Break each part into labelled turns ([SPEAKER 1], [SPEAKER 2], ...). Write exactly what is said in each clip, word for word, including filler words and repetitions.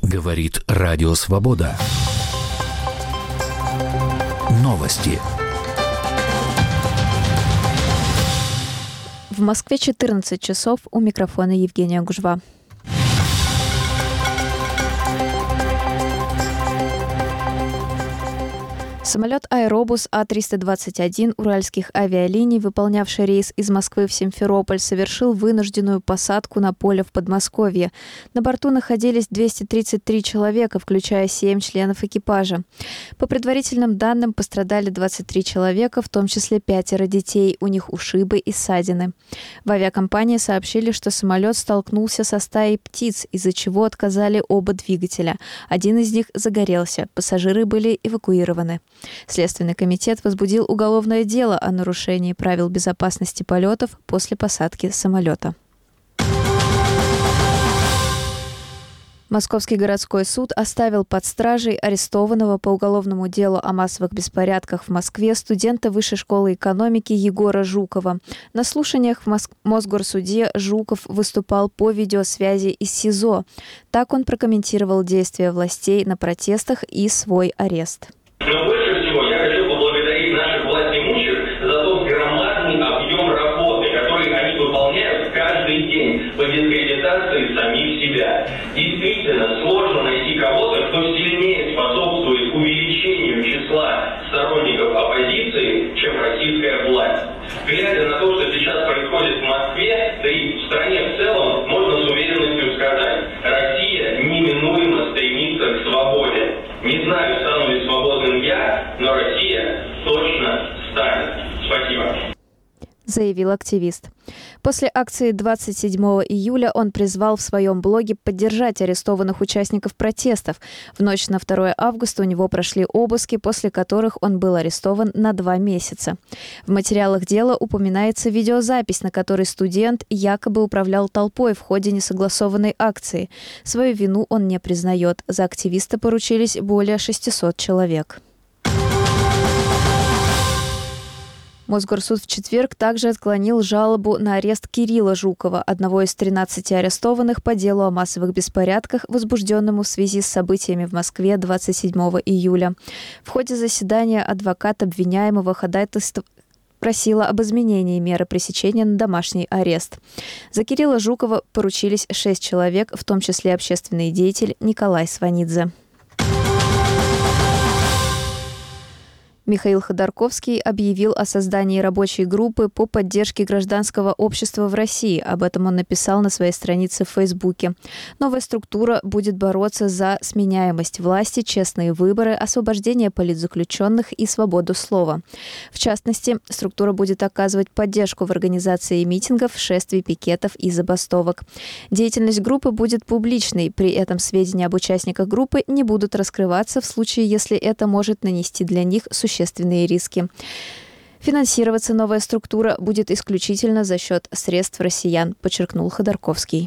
[SPEAKER 1] Говорит Радио Свобода. Новости.
[SPEAKER 2] В Москве четырнадцать часов, у микрофона Евгения Гужва. Самолет «Аэробус А триста двадцать один» Уральских авиалиний, выполнявший рейс из Москвы в Симферополь, совершил вынужденную посадку на поле в Подмосковье. На борту находились двести тридцать три человека, включая семь членов экипажа. По предварительным данным, пострадали двадцать три человека, в том числе пятеро детей, у них ушибы и ссадины. В авиакомпании сообщили, что самолет столкнулся со стаей птиц, из-за чего отказали оба двигателя. Один из них загорелся, пассажиры были эвакуированы. Следственный комитет возбудил уголовное дело о нарушении правил безопасности полетов после посадки самолета. Московский городской суд оставил под стражей арестованного по уголовному делу о массовых беспорядках в Москве студента Высшей школы экономики Егора Жукова. На слушаниях в Моск... Мосгорсуде Жуков выступал по видеосвязи из СИЗО. Так он прокомментировал действия властей на протестах и свой арест.
[SPEAKER 3] Но больше всего я хочу поблагодарить наших властимущих за тот громадный объем работы, который они выполняют каждый день по дискредитации самих себя. Действительно, сложно найти кого-то, кто сильнее способствует увеличению числа сторонников оппозиции, чем российская власть. Глядя на то, что сейчас происходит в Москве, да и в стране в целом, можно с уверенностью сказать, Россия неминуемо стремится к свободе. Не знаю, стану ли свободным я, но Россия точно станет. Спасибо.
[SPEAKER 2] Заявил активист. После акции двадцать седьмого июля он призвал в своем блоге поддержать арестованных участников протестов. В ночь на второе августа у него прошли обыски, после которых он был арестован на два месяца. В материалах дела упоминается видеозапись, на которой студент якобы управлял толпой в ходе несогласованной акции. Свою вину он не признает. За активиста поручились более шестисот человек. Мосгорсуд в четверг также отклонил жалобу на арест Кирилла Жукова, одного из тринадцати арестованных по делу о массовых беспорядках, возбужденному в связи с событиями в Москве двадцать седьмого июля. В ходе заседания адвокат обвиняемого ходатайства просила об изменении меры пресечения на домашний арест. За Кирилла Жукова поручились шесть человек, в том числе общественный деятель Николай Сванидзе. Михаил Ходорковский объявил о создании рабочей группы по поддержке гражданского общества в России. Об этом он написал на своей странице в Фейсбуке. Новая структура будет бороться за сменяемость власти, честные выборы, освобождение политзаключенных и свободу слова. В частности, структура будет оказывать поддержку в организации митингов, шествий, пикетов и забастовок. Деятельность группы будет публичной, при этом сведения об участниках группы не будут раскрываться в случае, если это может нанести для них существенные существенные риски. Финансироваться новая структура будет исключительно за счет средств россиян, подчеркнул Ходорковский.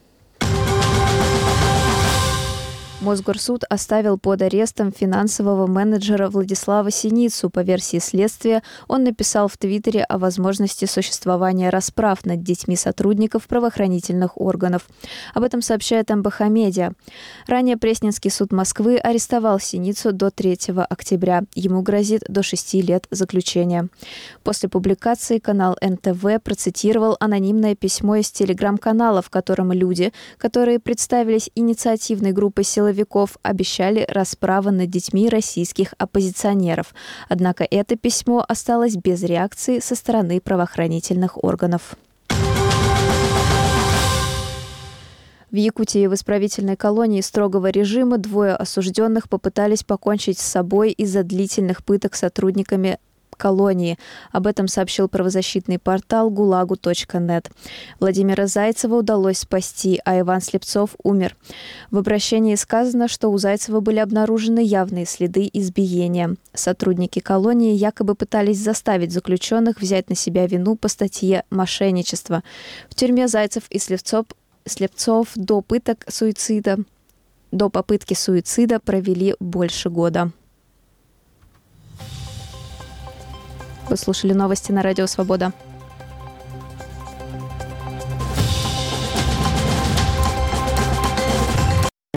[SPEAKER 2] Мосгорсуд оставил под арестом финансового менеджера Владислава Синицу. По версии следствия, он написал в Твиттере о возможности существования расправ над детьми сотрудников правоохранительных органов. Об этом сообщает эм бэ ха Медиа. Ранее Пресненский суд Москвы арестовал Синицу до третьего октября. Ему грозит до шести лет заключения. После публикации канал эн тэ вэ процитировал анонимное письмо из телеграм-канала, в котором люди, которые представились инициативной группой силовиков, обещали расправы над детьми российских оппозиционеров. Однако это письмо осталось без реакции со стороны правоохранительных органов. В Якутии в исправительной колонии строгого режима двое осужденных попытались покончить с собой из-за длительных пыток сотрудниками колонии. Об этом сообщил правозащитный портал гулагу точка нет. Владимира Зайцева удалось спасти, а Иван Слепцов умер. В обращении сказано, что у Зайцева были обнаружены явные следы избиения. Сотрудники колонии якобы пытались заставить заключенных взять на себя вину по статье «Мошенничество». В тюрьме Зайцев и Слепцов, Слепцов до пыток суицида, до попытки суицида провели больше года. Вы слушали новости на Радио Свобода.